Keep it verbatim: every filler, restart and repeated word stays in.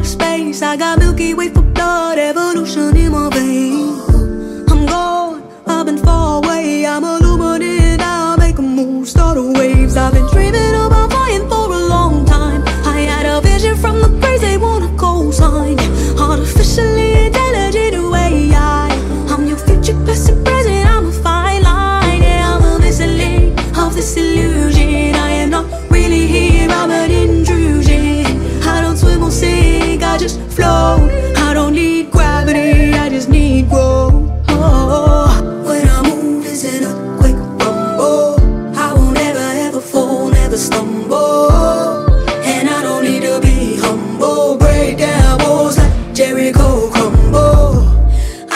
space. I got Milky Way for blood, evolution in my veins.